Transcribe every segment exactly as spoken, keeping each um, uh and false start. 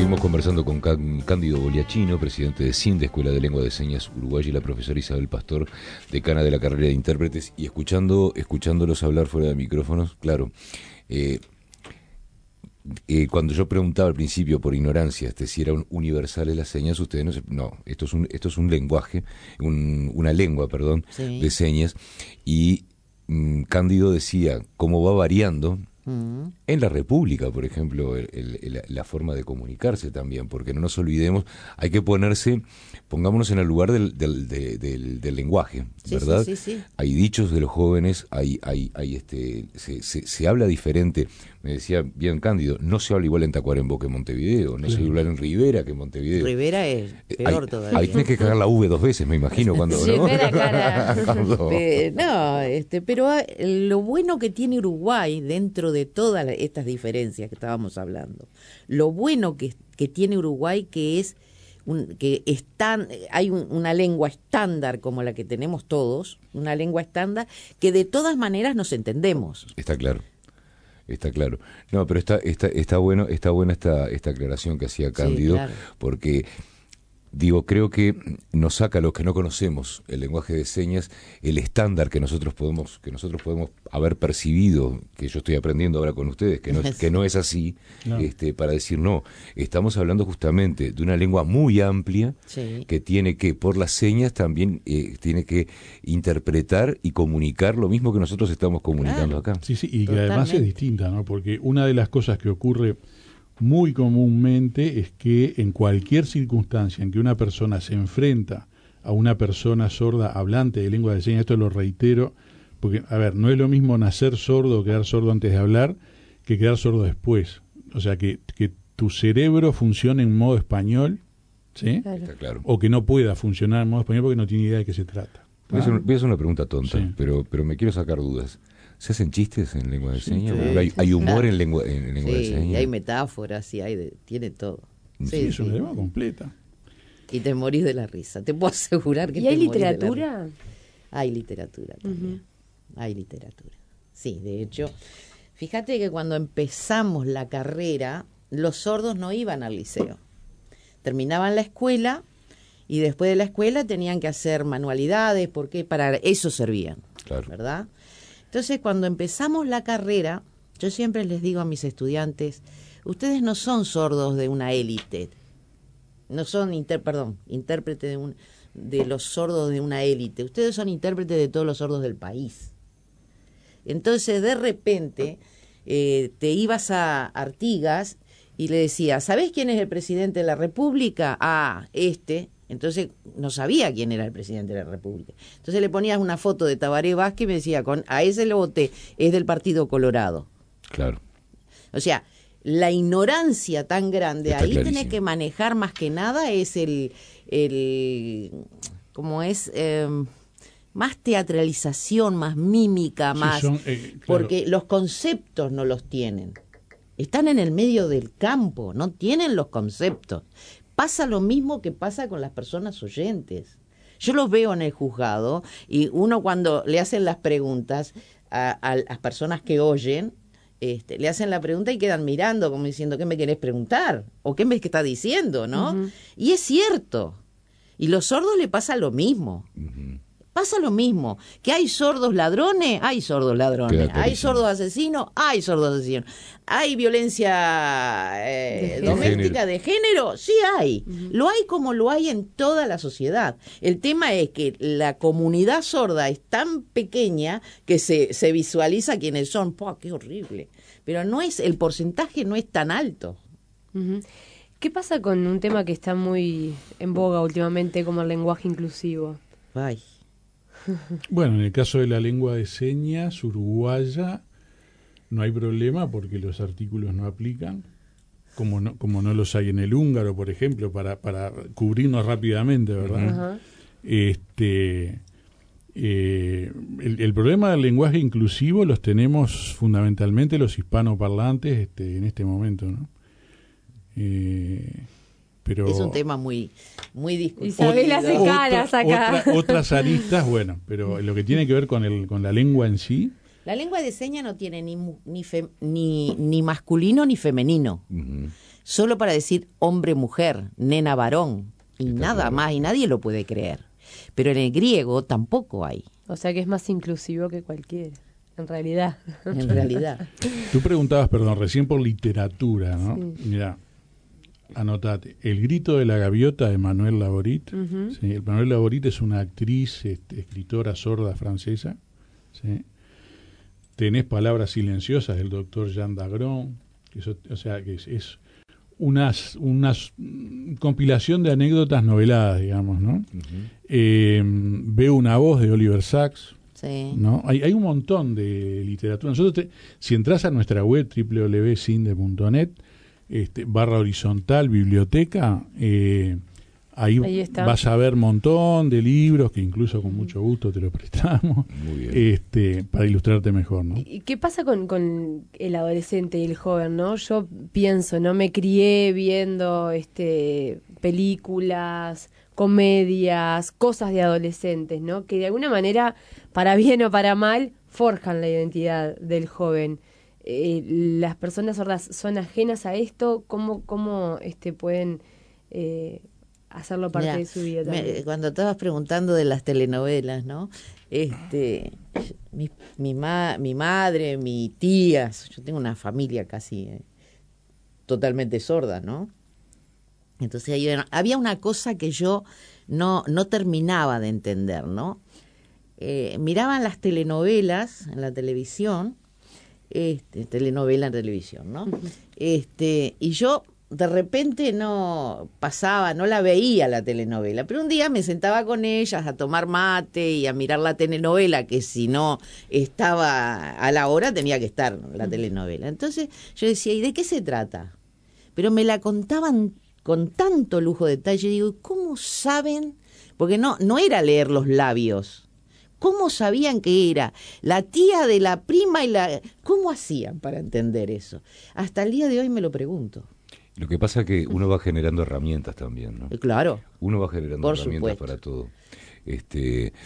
Seguimos conversando con Cándido Bogliacchino, presidente de SINDE, Escuela de Lengua de Señas Uruguaya, y la profesora Isabel Pastor, decana de la carrera de intérpretes, y escuchando, escuchándolos hablar fuera de micrófonos, claro, eh, eh, cuando yo preguntaba al principio por ignorancia este, si eran universales las señas, ustedes no se, no, esto es un, esto es un lenguaje, un, una lengua, perdón, sí. de señas, y mm, Cándido decía cómo va variando. Uh-huh. En la República, por ejemplo, el, el, el, la forma de comunicarse también, porque no nos olvidemos, hay que ponerse, pongámonos en el lugar del, del, del, del, del lenguaje, sí, ¿verdad? Sí, sí, sí. Hay dichos de los jóvenes, hay, hay, hay este, se, se, se habla diferente. Me decía bien Cándido, no se habla igual en Tacuarembó que en Montevideo, no sí. se habla igual en Rivera que en Montevideo. Rivera es peor hay, todavía. Ahí tenés que cagar la V dos veces, me imagino, cuando... sí, ¿no? cara. cuando... Pero, no, este, pero lo bueno que tiene Uruguay dentro de todas estas diferencias que estábamos hablando, lo bueno que, que tiene Uruguay que es un, que están, hay un, una lengua estándar como la que tenemos todos, una lengua estándar que de todas maneras nos entendemos. Está claro. Está claro. No, pero está está está bueno, está buena esta esta aclaración que hacía Cándido, sí, claro. porque digo, creo que nos saca a los que no conocemos el lenguaje de señas, el estándar que nosotros podemos que nosotros podemos haber percibido, que yo estoy aprendiendo ahora con ustedes, que no es, que no es así, no. este para decir no, estamos hablando justamente de una lengua muy amplia, sí. que tiene que, por las señas también eh, tiene que interpretar y comunicar lo mismo que nosotros estamos comunicando claro. acá. Sí, sí, y que además es distinta, ¿no? Porque una de las cosas que ocurre muy comúnmente es que en cualquier circunstancia en que una persona se enfrenta a una persona sorda hablante de lengua de señas, esto lo reitero, porque, a ver, no es lo mismo nacer sordo o quedar sordo antes de hablar que quedar sordo después. O sea, que, que tu cerebro funcione en modo español, ¿sí? Claro. Está claro. O que no pueda funcionar en modo español porque no tiene idea de qué se trata. Voy a hacer, voy a hacer una pregunta tonta, sí. pero, pero me quiero sacar dudas. ¿Se hacen chistes en lengua de señas? Sí, ¿Hay, ¿Hay humor claro. en lengua, en lengua sí, de señas? Y hay metáforas, y hay de, tiene todo. Sí, sí es una sí. lengua completa. Y te morís de la risa, te puedo asegurar que ¿Y te hay morís literatura? De la risa. Hay literatura también, uh-huh. hay literatura. Sí, de hecho, fíjate que cuando empezamos la carrera, los sordos no iban al liceo. Terminaban la escuela y después de la escuela tenían que hacer manualidades, porque para eso servían, claro. ¿verdad? Entonces, cuando empezamos la carrera, yo siempre les digo a mis estudiantes, ustedes no son sordos de una élite, no son, inter, perdón, intérpretes de, un, de los sordos de una élite, ustedes son intérpretes de todos los sordos del país. Entonces, de repente, eh, te ibas a Artigas y le decías, ¿sabés quién es el presidente de la República? Ah, este... Entonces no sabía quién era el presidente de la República. Entonces le ponías una foto de Tabaré Vázquez y me decía, con a ese lo voté, es del Partido Colorado. Claro. O sea, la ignorancia tan grande, está ahí clarísimo. Tenés que manejar más que nada es el, el ¿cómo es? Eh, más teatralización, más mímica, sí, más... Son, eh, claro. Porque los conceptos no los tienen. Están en el medio del campo, no tienen los conceptos. Pasa lo mismo que pasa con las personas oyentes. Yo los veo en el juzgado y uno cuando le hacen las preguntas a, a las personas que oyen, este, le hacen la pregunta y quedan mirando como diciendo, ¿qué me querés preguntar? ¿O qué me está diciendo? ¿No? Uh-huh. Y es cierto. Y los sordos le pasa lo mismo. Uh-huh. Pasa lo mismo. ¿Que hay sordos ladrones? Hay sordos ladrones. ¿Hay sordos asesinos? Hay sordos asesinos. ¿Hay violencia eh, de doméstica de género? Sí hay. Uh-huh. Lo hay como lo hay en toda la sociedad. El tema es que la comunidad sorda es tan pequeña que se, se visualiza quiénes son. ¡Pua, qué horrible! Pero no es, el porcentaje no es tan alto. Uh-huh. ¿Qué pasa con un tema que está muy en boga últimamente como el lenguaje inclusivo? Ay. Bueno, en el caso de la lengua de señas uruguaya no hay problema porque los artículos no aplican, como no, como no los hay en el húngaro, por ejemplo, para, para cubrirnos rápidamente, ¿verdad? Uh-huh. Este, eh, el, el problema del lenguaje inclusivo los tenemos fundamentalmente los hispanoparlantes este, en este momento, ¿no? Eh, Pero es un tema muy muy discutido. Isabel hace caras acá. Otra, otras aristas, bueno, pero lo que tiene que ver con el con la lengua en sí. La lengua de señas no tiene ni ni, fe, ni ni masculino ni femenino. Uh-huh. solo para decir hombre-mujer, nena-varón, y Está nada claro. más, y nadie lo puede creer. Pero en el griego tampoco hay, O sea que es más inclusivo que cualquiera, en realidad. en realidad. Tú preguntabas, perdón, recién por literatura, ¿no? Sí. Mira, anotate. El grito de la gaviota de Manuel Laborit. Ujú. ¿Sí? El Manuel Laborit es una actriz, este, escritora sorda francesa. ¿Sí? Tenés Palabras silenciosas del doctor Jean Dagron. Que eso, o sea, que es, es unas, unas mm, compilación de anécdotas noveladas, digamos, ¿no? Ujú. Eh, Veo una voz de Oliver Sacks. Sí. ¿No? Hay, hay un montón de literatura. Nosotros te- si entras a nuestra web doble u doble u doble u punto cinde punto net, este, barra horizontal, biblioteca, eh, ahí, Ahí está. vas a ver un montón de libros que incluso con mucho gusto te los prestamos, Muy bien. este, para ilustrarte mejor, ¿no? ¿Y qué pasa con, con el adolescente y el joven, no? Yo pienso, ¿no? Me crié viendo este películas, comedias, cosas de adolescentes, ¿no? Que de alguna manera, para bien o para mal, forjan la identidad del joven. Eh, las personas sordas son ajenas a esto. ¿Cómo, cómo este, pueden eh, hacerlo parte Mirá, de su vida me- también? cuando estabas preguntando de las telenovelas, ¿no? Este, mi, mi, ma- mi madre, mi tía, yo tengo una familia casi eh, totalmente sorda, ¿no? Entonces había, había una cosa que yo no, no terminaba de entender, ¿no? Eh, miraban las telenovelas en la televisión, este, telenovela en televisión, ¿no? Este, y yo de repente no pasaba, no la veía la telenovela, pero un día me sentaba con ellas a tomar mate y a mirar la telenovela, que si no estaba a la hora tenía que estar la telenovela. Entonces yo decía, ¿y de qué se trata? Pero me la contaban con tanto lujo de detalle, digo, ¿cómo saben? Porque no, no era leer los labios. ¿Cómo sabían que era la tía de la prima y la... ¿Cómo hacían para entender eso? Hasta el día de hoy me lo pregunto. Lo que pasa es que uno va generando herramientas también, ¿no? Eh, Claro. Uno va generando Por herramientas supuesto. para todo. Este,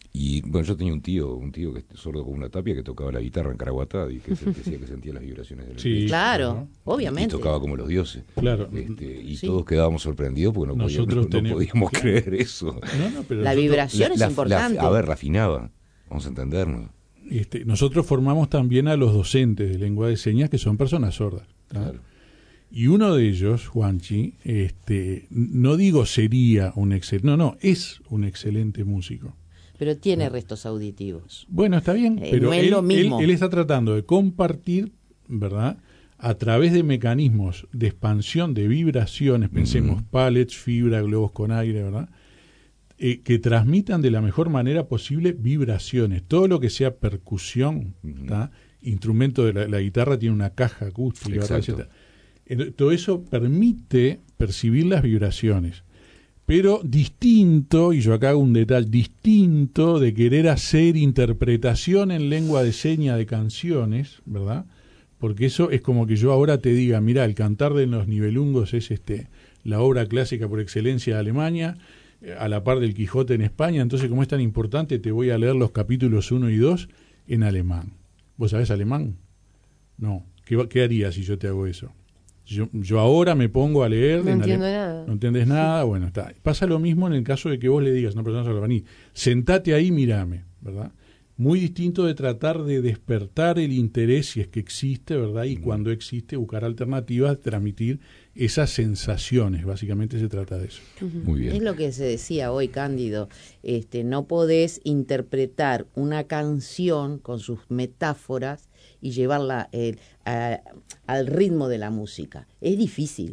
y bueno, yo tenía un tío, un tío que es sordo como una tapia, que tocaba la guitarra en Caraguatá y que se- decía que sentía las vibraciones del Sí. Claro, claro. obviamente. Y tocaba como los dioses. Claro. Este, y Sí. todos quedábamos sorprendidos porque no, podíamos, Nosotros no tenemos- podíamos claro. creer eso. No, no, pero La nosotros- vibración es La- la- importante. la- a ver, refinaba. Vamos a entendernos. Este, nosotros formamos también a los docentes de lengua de señas que son personas sordas. ¿tá? Claro. Y uno de ellos, Juanchi, este, no digo sería un excelente, no, no, es un excelente músico. Pero tiene restos auditivos. Bueno, está bien, Eh, pero no es él, lo mismo. él- él está tratando de compartir, ¿verdad? A través de mecanismos de expansión de vibraciones, pensemos Ujú. pallets, fibra, globos con aire, ¿verdad? Eh, que transmitan de la mejor manera posible vibraciones. Todo lo que sea percusión, Ujú. ¿tá? Instrumento de la, la guitarra tiene una caja acústica, ¿verdad? Exacto. Etcétera. Entonces, todo eso permite percibir las vibraciones. Pero distinto, y yo acá hago un detalle, distinto de querer hacer interpretación en lengua de seña de canciones, ¿verdad? Porque eso es como que yo ahora te diga, mira, el Cantar de los Nibelungos es este la obra clásica por excelencia de Alemania, eh, a la par del Quijote en España, entonces como es tan importante te voy a leer los capítulos uno y dos en alemán. ¿Vos sabés alemán? No. ¿Qué, va- qué harías si yo te hago eso? Yo, yo ahora me pongo a leer No en entiendo alem- nada. No entendés nada, bueno, está. Pasa lo mismo en el caso de que vos le digas a una persona sordomuda, sentate ahí, mírame, ¿verdad? Muy distinto de tratar de despertar el interés, si es que existe, ¿verdad? Y cuando existe, buscar alternativas, transmitir esas sensaciones. Básicamente se trata de eso. Muy Es bien. lo que se decía hoy, Cándido. Este, no podés interpretar una canción con sus metáforas y llevarla eh, a- al ritmo de la música. Es difícil.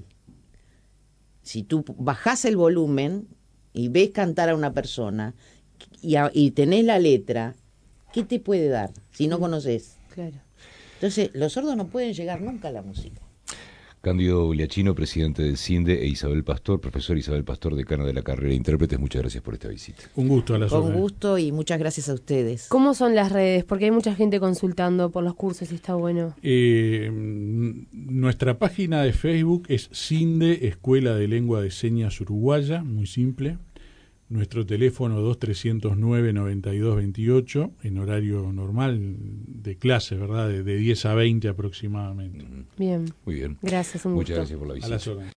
Si tú bajás el volumen y ves cantar a una persona y, a- y tenés la letra, ¿qué te puede dar si no conoces? Claro. Entonces, los sordos no pueden llegar nunca a la música. Cándido Bogliacchino, presidente del CINDE, e Isabel Pastor, profesor Isabel Pastor, decana de la carrera de intérpretes, muchas gracias por esta visita. Un gusto a las Con órdenes. gusto y muchas gracias a ustedes. ¿Cómo son las redes? Porque hay mucha gente consultando por los cursos y está bueno. Eh, mm, nuestra página de Facebook es CINDE, Escuela de Lengua de Señas Uruguaya, muy simple. Nuestro teléfono dos trescientos nueve, noventa y dos veintiocho, en horario normal de clase, ¿verdad? De, de diez a veinte aproximadamente. Bien. Muy bien. Gracias, un Muchas gusto. gracias por la A visita. las órdenes.